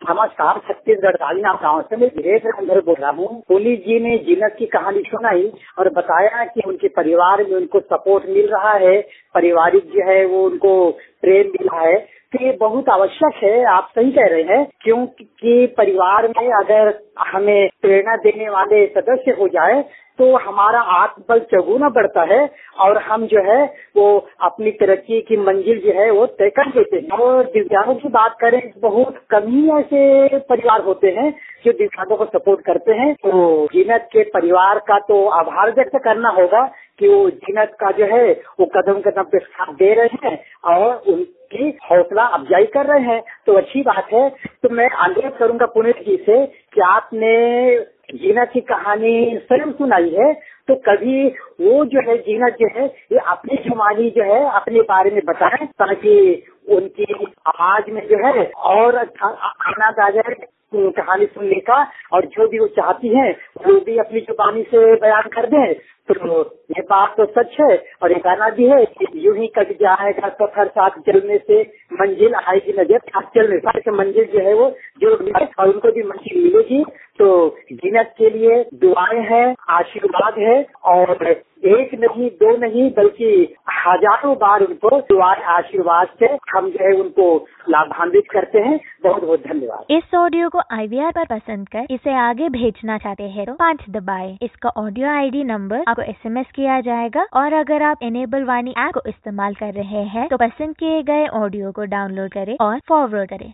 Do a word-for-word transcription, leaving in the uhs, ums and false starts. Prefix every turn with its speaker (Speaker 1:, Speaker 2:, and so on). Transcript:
Speaker 1: नमस्कार, छत्तीसगढ़ राजनांदगांव गाँव से मैं वीरेंद्र अंदर बोल रहा हूँ। पुनीत जी ने जीनत की कहानी सुनाई और बताया कि उनके परिवार में उनको सपोर्ट मिल रहा है, पारिवारिक जो है वो उनको प्रेम मिला है। तो ये बहुत आवश्यक है, आप सही कह रहे हैं, क्योंकि परिवार में अगर हमें प्रेरणा देने वाले सदस्य हो जाए तो हमारा आत्मबल चौगुना बढ़ता है और हम जो है वो अपनी तरक्की की मंजिल जो है वो तय कर देते हैं। और दिव्यांगों की बात करें, बहुत कम ही ऐसे परिवार होते हैं जो दिव्यांगों को सपोर्ट करते हैं। तो जीनत के परिवार का तो आभार व्यक्त करना होगा कि वो जीनत का जो है वो कदम कदम पे साथ दे रहे हैं और उनकी हौसला अफजाई कर रहे हैं। तो अच्छी बात है। तो मैं अनुरोध करूंगा पुनीत जी से कि आपने जीनत की कहानी स्वयं सुनाई है, तो कभी वो जो है जीनत जो है ये अपनी जुबानी जो है अपने बारे में बताएं, ताकि उनकी आवाज में जो है और आनंद आ जाए कहानी सुनने का, और जो भी वो चाहती हैं वो भी अपनी जुबानी से बयान कर दें। तो ये बात तो सच है और ये गाना भी है कि यूं ही कट जाएगा सफर साथ चलने से मंजिल आएगी नजर साथ चलने से मंजिल जो है वो जो और उनको भी मंजिल मिलेगी। तो जीनत के लिए दुआएं हैं, आशीर्वाद है, और एक नहीं दो नहीं बल्कि हजारों बार उनको दुआएं आशीर्वाद से हम जो है उनको लाभान्वित करते हैं। बहुत बहुत धन्यवाद।
Speaker 2: इस ऑडियो को आई वी आर पर पसंद कर इसे आगे भेजना चाहते हैं तो पाँच दबाएं। इसका ऑडियो आई डी नंबर आपको एस एम एस किया जाएगा, और अगर आप एनेबल वाणी ऐप को इस्तेमाल कर रहे हैं तो पसंद किए गए ऑडियो को डाउनलोड करें और फॉरवर्ड करें।